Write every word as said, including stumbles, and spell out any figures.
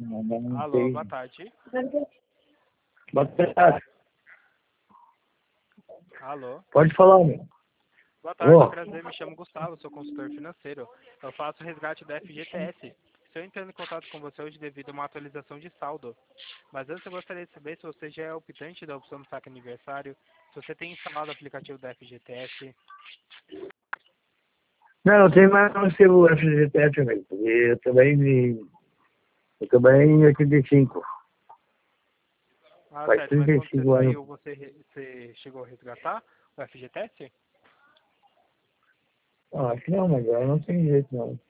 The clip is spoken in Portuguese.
Alô, boa tarde. Boa tarde. Alô. Pode falar, meu. Boa tarde, Oh. prazer, me chamo Gustavo, sou consultor financeiro. Eu faço resgate da F G T S. Estou entrando em contato com você hoje devido a uma atualização de saldo. Mas antes eu gostaria de saber se você já é optante da opção do saque aniversário, se você tem instalado o aplicativo da F G T S. Não, eu tenho mais um seu F G T S também. Eu também me... Eu também em oitenta e cinco. Ah, Faz certo, mas trinta e quando você cinco anos. saiu, você, re- você chegou a resgatar o F G T S? Ah, acho que não, mas agora não tem jeito não.